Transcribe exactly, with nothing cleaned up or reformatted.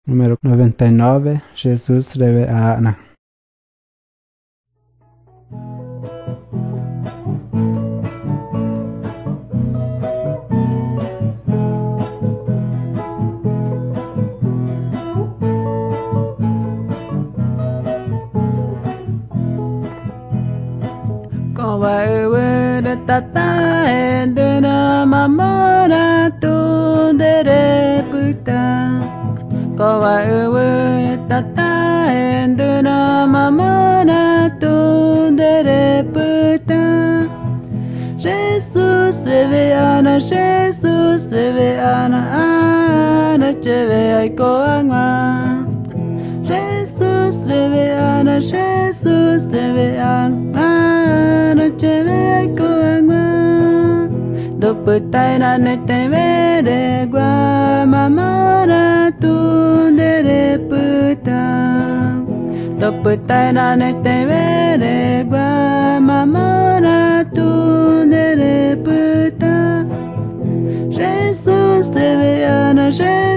Número noventa y nueve. Jesús revela Ana. Con vai ue de tata en de na mamora tu de re puta. Con vai ue de tata en de na mamora tu de re puta. Jesus reveana, Jesus reveana, ana cheve ai coanga. Jesus reveana, Jesus reveana, ana cheve ai coanga. Doputai na ne te vere gua mamora tu de re puta. Doputai na ne te vere gua mamora tu de re puta. Jesus reveana, Jesus